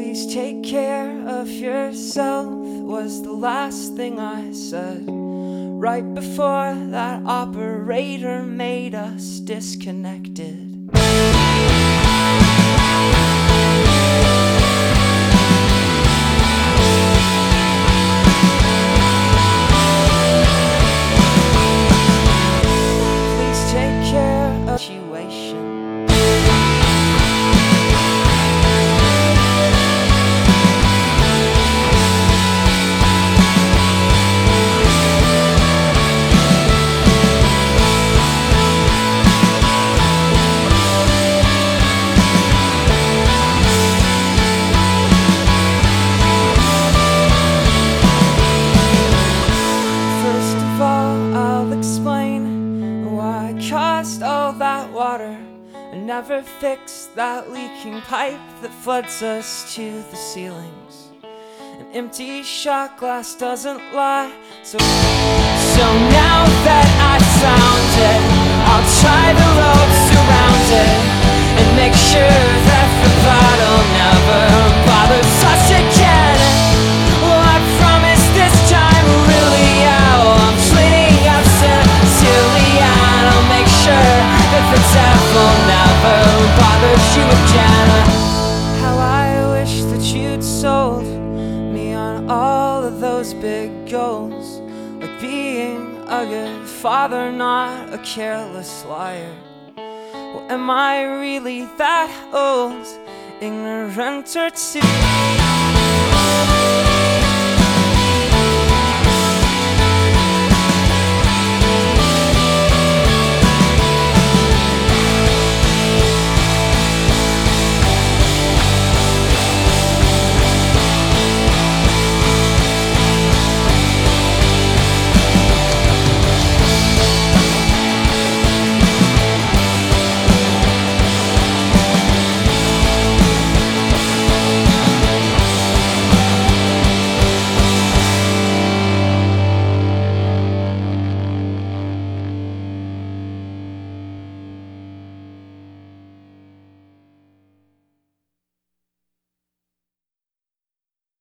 Please take care of yourself was the last thing I said right before that operator made us disconnected. Please take care of the situation. Caused all that water and never fixed that leaking pipe that floods us to the ceilings. An empty shot glass doesn't lie, so now that I found it, I'll tie the ropes around it and make sure that the bottle never bothers us again. Well, I promise this time really I'm pleading out sincerely, and I'll make sure that the devil never bothers you again. How I wish that you'd sold me on all of those big goals, like being a good father, not a careless liar. Well, am I really that old, ignorant or too?